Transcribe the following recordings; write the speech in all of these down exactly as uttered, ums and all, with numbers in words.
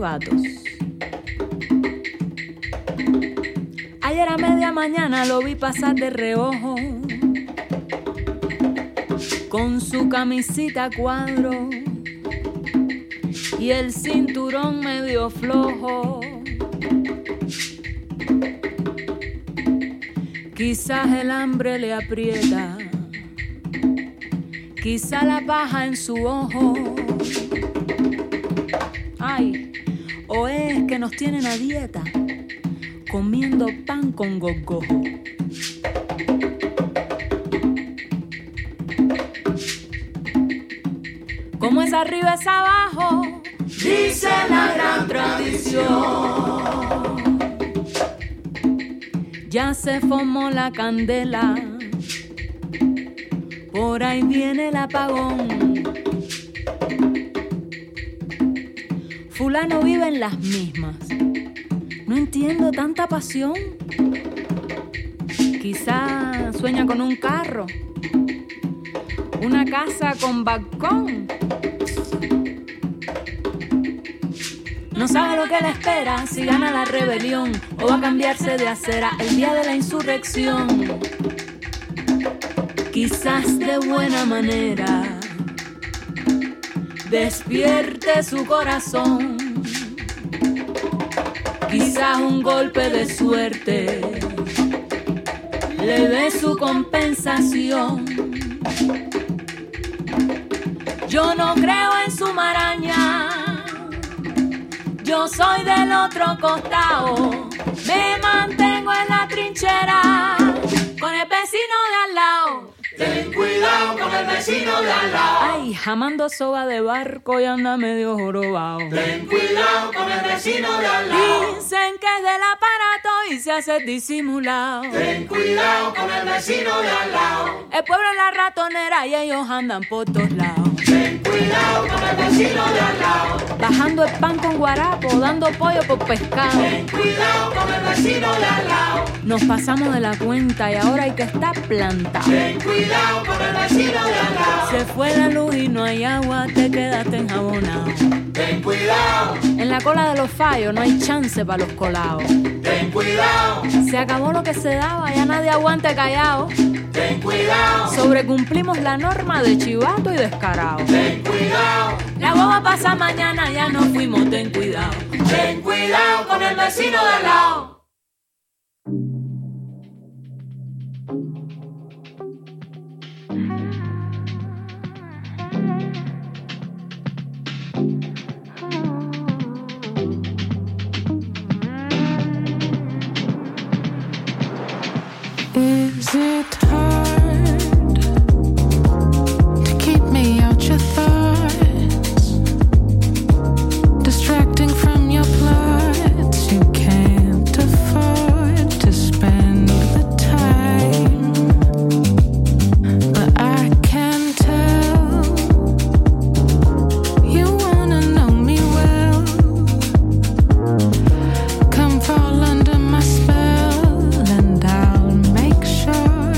chivatos. Ayer a media mañana lo vi pasar de reojo, con su camisita a cuadro y el cinturón medio flojo. Quizás el hambre le aprieta, quizá la paja en su ojo. Ay, o es que nos tienen a dieta, comiendo pan con gogojo. Como es arriba es abajo, dice la gran tradición. Ya se formó la candela, por ahí viene el apagón. Fulano vive en las mismas. No entiendo tanta pasión. Quizá sueña con un carro, una casa con balcón. No sabe lo que le espera, si gana la rebelión o va a cambiarse de acera el día de la insurrección. Quizás de buena manera despierte su corazón. Quizás un golpe de suerte le dé su compensación. Yo no creo en su maraña, yo soy del otro costado. Me mantengo en la trinchera con el vecino de al lado. Ten cuidado con el vecino de al lado. Ay, jamando soga de barco y anda medio jorobado. Ten cuidado con el vecino de al lado. Dicen que es del aparato y se hace disimulado. Ten cuidado con el vecino de al lado. El pueblo es la ratonera y ellos andan por todos lados. Ten cuidado con el vecino de al lado. Bajando el pan con guarapo, dando pollo por pescado. Ten cuidado con el vecino de al lado. Nos pasamos de la cuenta y ahora hay que estar plantado. Ten cuidado con el vecino de al lado. Se fue la luz y no hay agua, te quedaste enjabonado. Ten cuidado. En la cola de los fallos no hay chance para los colados. Ten cuidado. Se acabó lo que se daba, ya nadie aguante callado. Ten cuidado. Sobrecumplimos la norma de chivato y descarado. Ten cuidado. La boba pasa mañana, ya no fuimos, ten cuidado. Ten cuidado con el vecino de al lado. Is it hard to keep me out your thoughts, distracting from your plots? You can't afford to spend the time, but I can tell you wanna know me well. Come fall under my spell and I'll make sure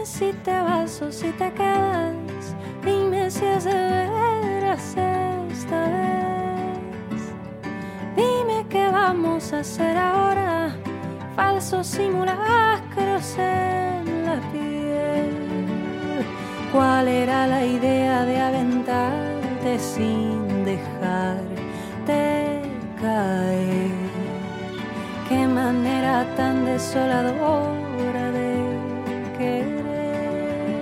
si te vas o si te quedas. Dime si es de veras esta vez. Dime qué vamos a hacer ahora. Falsos simulacros en la piel. ¿Cuál era la idea de aventarte sin dejarte caer? Qué manera tan desoladora de querer.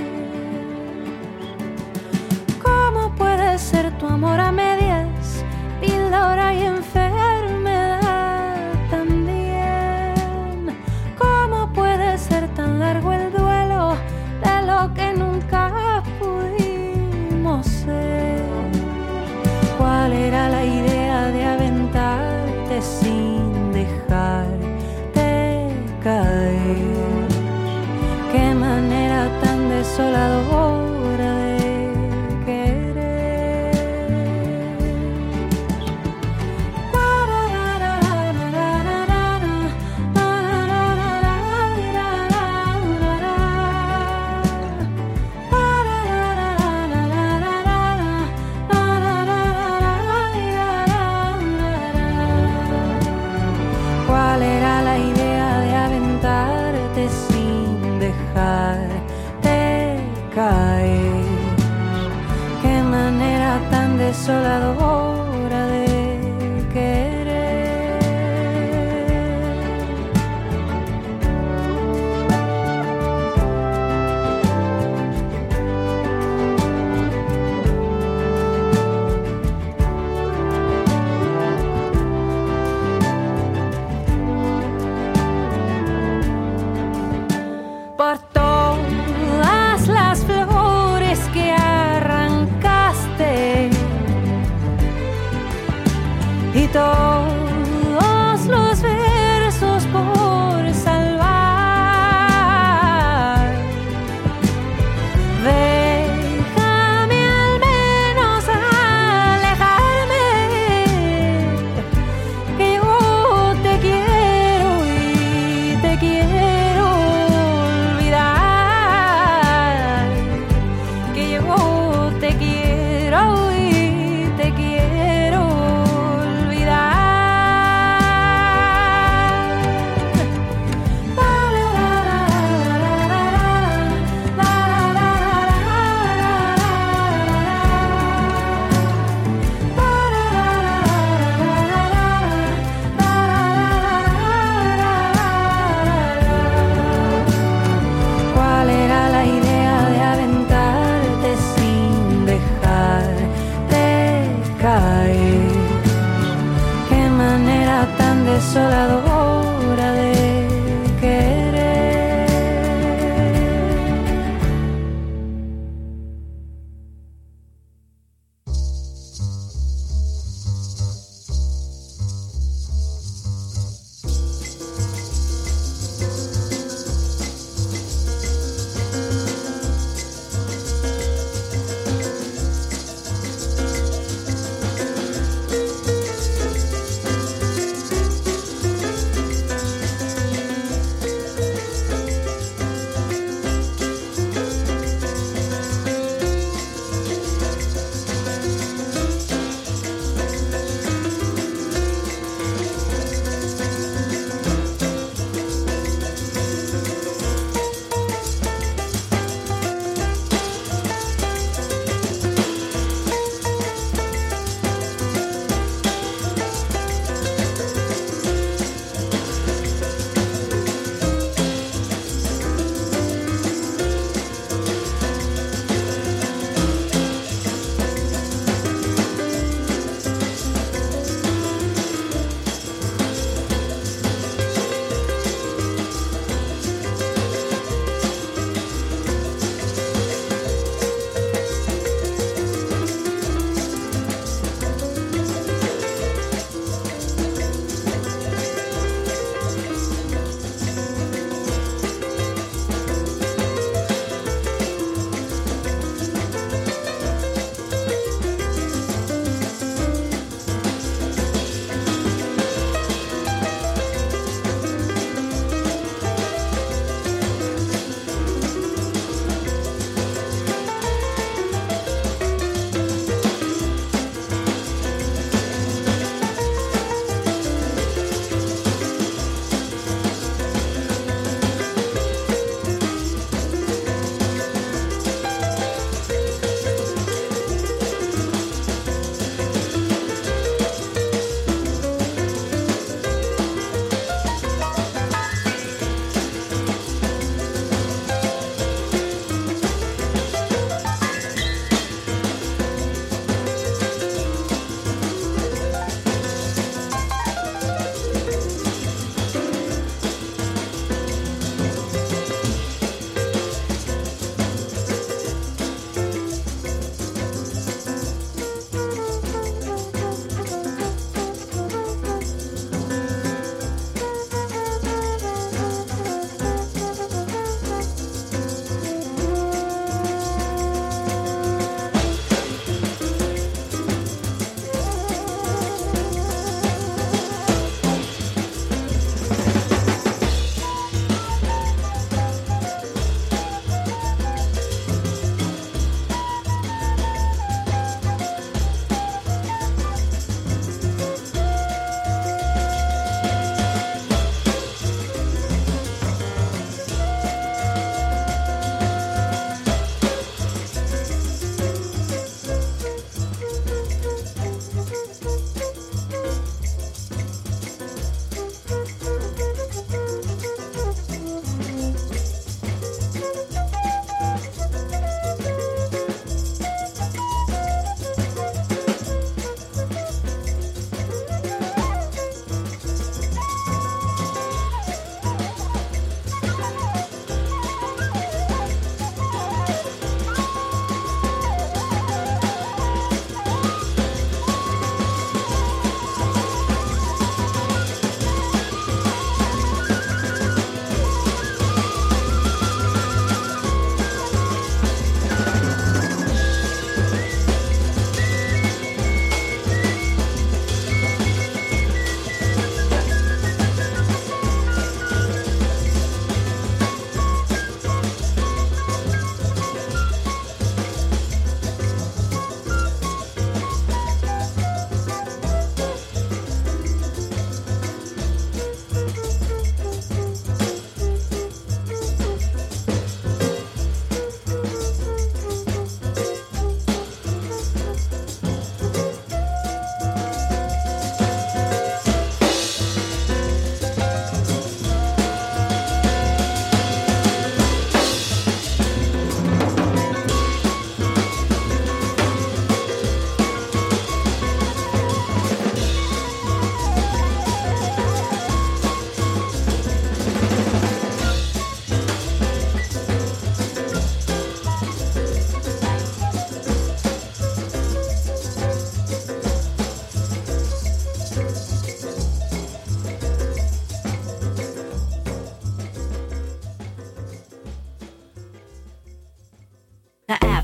¿Cómo puede ser tu amor a medias? Píldora y enfermedad también. ¿Cómo puede ser tan largo el duelo de lo que nunca pudimos ser? ¿Cuál era la idea de aventarte sin dejarte caer? Qué manera tan desoladora de caer. Qué manera tan desoladora de querer. Por todas las flores que arrancaste y todos los versos por salvar, déjame al menos alejarme, que yo te quiero y te quiero olvidar, que yo te quiero y te quiero olvidar. ¿Cuál era la idea de aventarte sin dejarte caer? Qué manera tan desoladora de querer.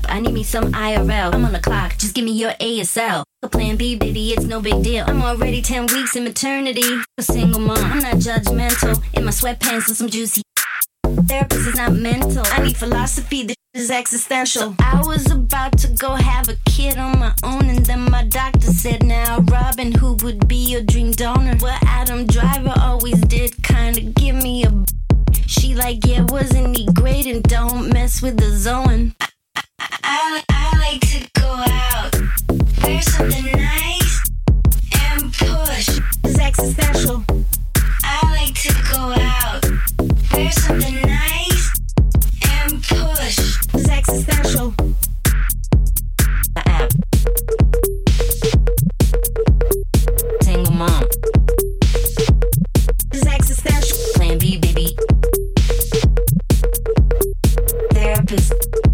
I need me some I R L. I'm on the clock, just give me your A S L. A plan B, baby, it's no big deal. I'm already ten weeks in maternity. A single mom, I'm not judgmental. In my sweatpants with some juicy. Therapist is not mental. I need philosophy, this is existential. So I was about to go have a kid on my own, and then my doctor said, now Robin, who would be your dream donor? Well, Adam Driver always did kinda give me a. She like, yeah, wasn't he great? And don't mess with the Zoan. I, I, I, I like to go out, wear something nice, and push. It's existential. I like to go out, wear something nice, and push. It's existential. Uh-uh. Single mom. It's existential. Plan B, baby. Therapist.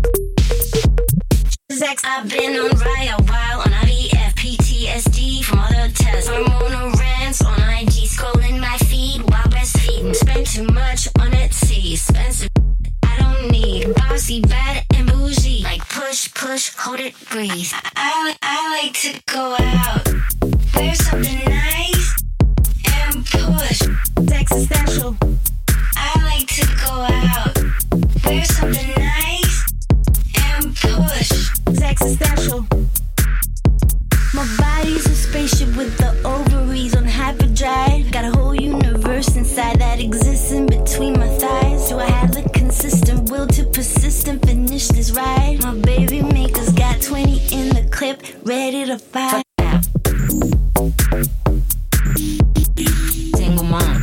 I've been on Rye a while, on I V F, P T S D from other tests. Hormonal rants on I G, scrolling my feed while breastfeeding. Spend too much on Etsy, expensive I don't need. Bossy, bad, and bougie. Like push, push, hold it, breathe. I, I, I like to go out, wear something nice, and push. It's existential. I like to go out, wear something nice, and push. It's existential. My body's a spaceship with the ovaries on hyperdrive. Got a whole universe inside that exists in between my thighs. Do I have the consistent will to persist and finish this ride? My baby maker's got twenty in the clip, ready to fire. Single mom.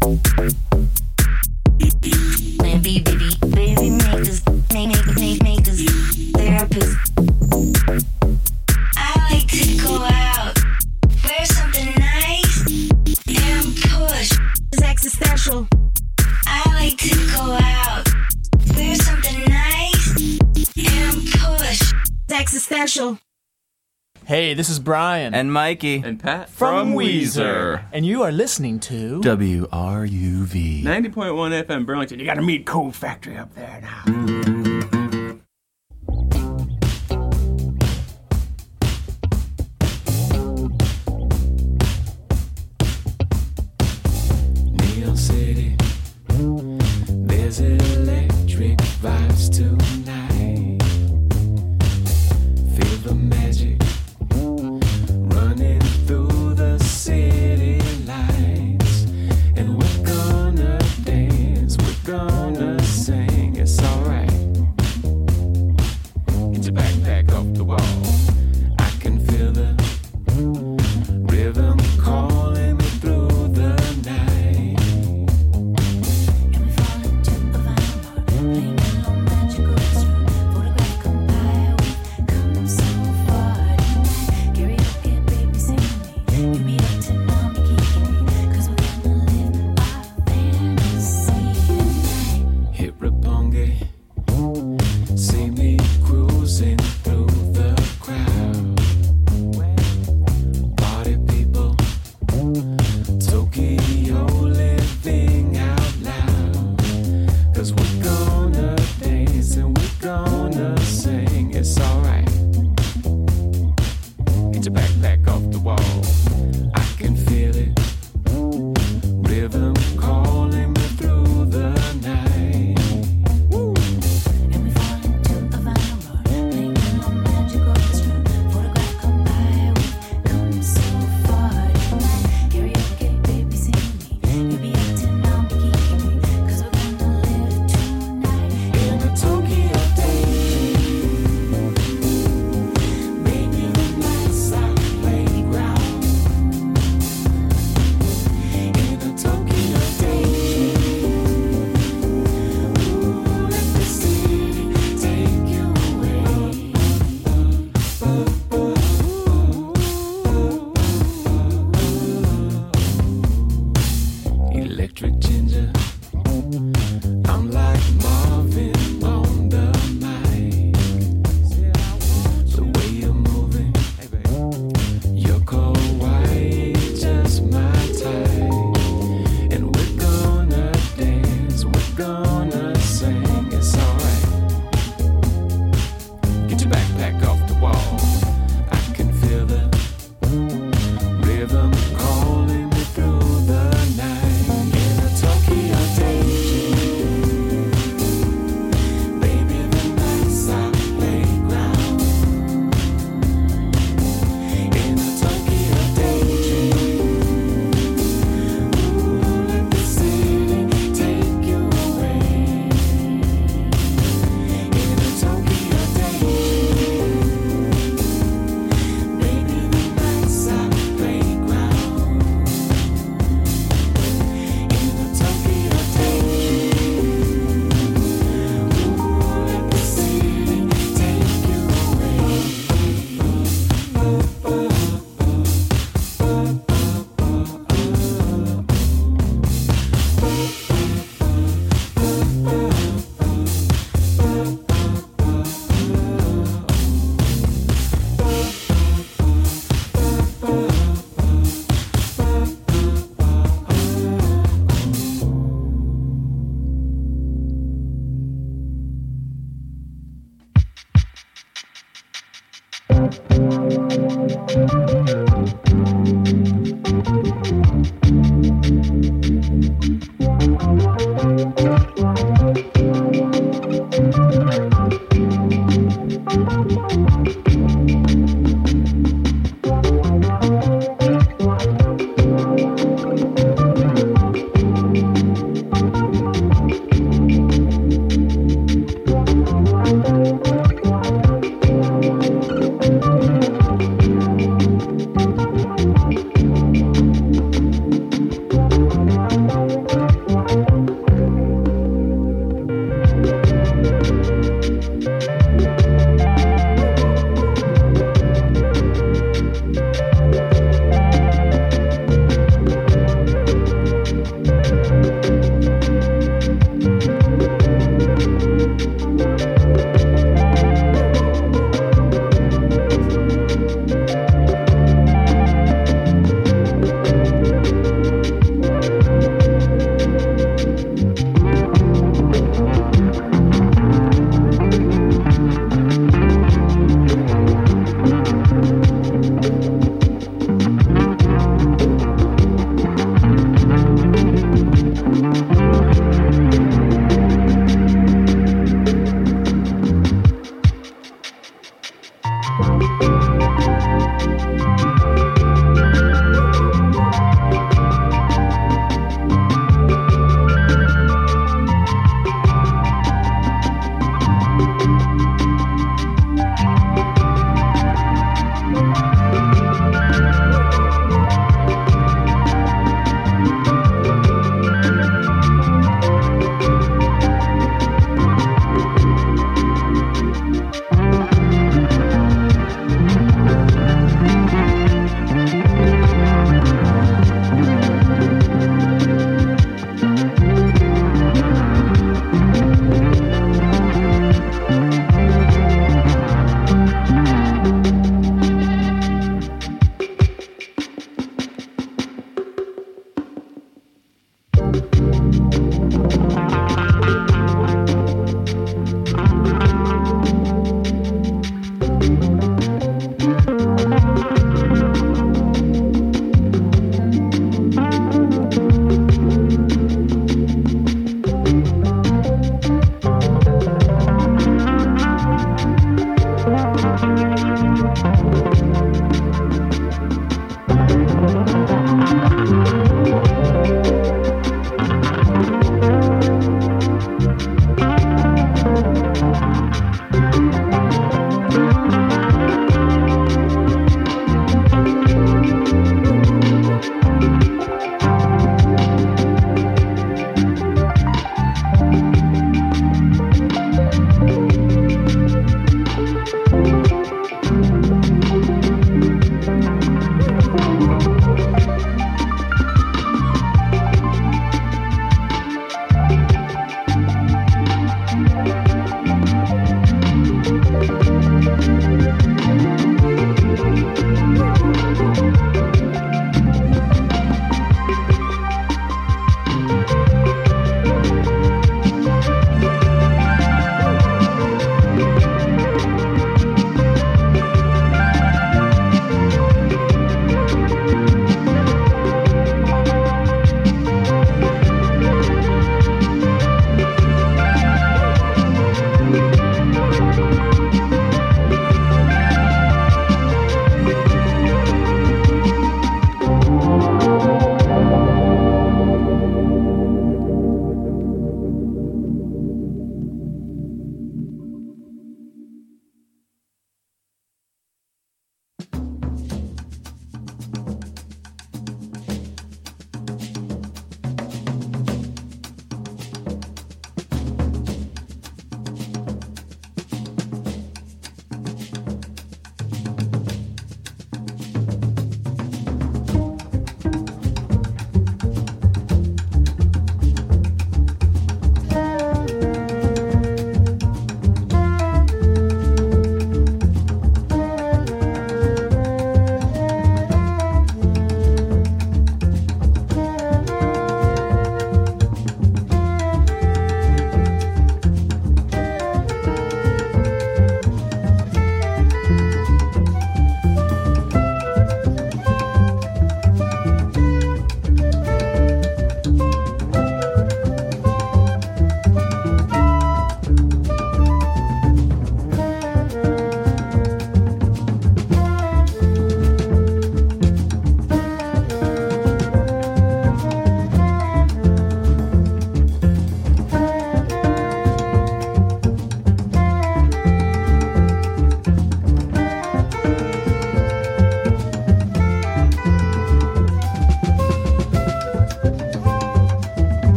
Plan B, baby. Baby makers, make, make, make, makers. Therapist. I like to go out, wear something nice, and push. It's existential. I like to go out, wear something nice, and push. It's existential. Hey, this is Brian. And Mikey. And Pat. From, from Weezer. And you are listening to W R U V. ninety point one F M Burlington. You gotta meet Cold Factory up there now. There's electric vibes tonight. Feel the magic running through the city lights. And we're gonna dance, we're gonna sing, it's alright. Get your backpack off the wall. I can feel the rhythm calling me through the night. See me cruising through the crowd. Party people, Tokyo living out loud. Cause we're gonna dance and we're gonna sing, it's alright. Get your backpack off the wall. I can feel it. Rhythm calling me through the night.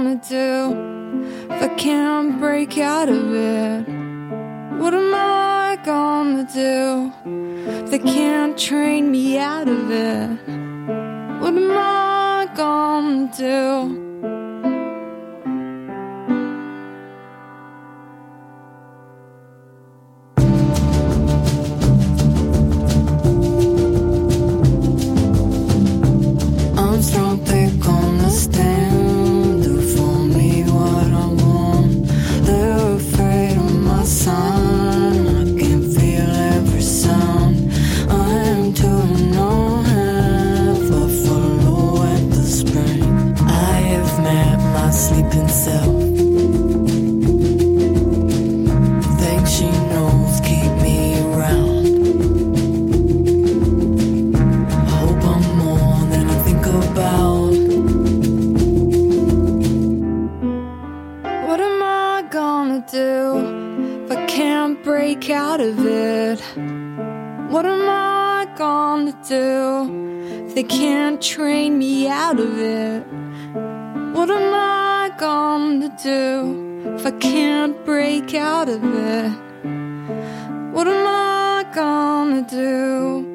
gonna do if I can't break out of it? What am I gonna do if they can't train me out of it? What am I gonna do? Armstrong, they gonna stand do for me what I want. They're afraid of my sound. I can feel every sound. I am to no half a follow at the spring. I have met my sleeping self. Think she knows, keep me around. About what am I gonna do if I can't break out of it? What am I gonna do if they can't train me out of it? What am I gonna do if I can't break out of it? What am I gonna do?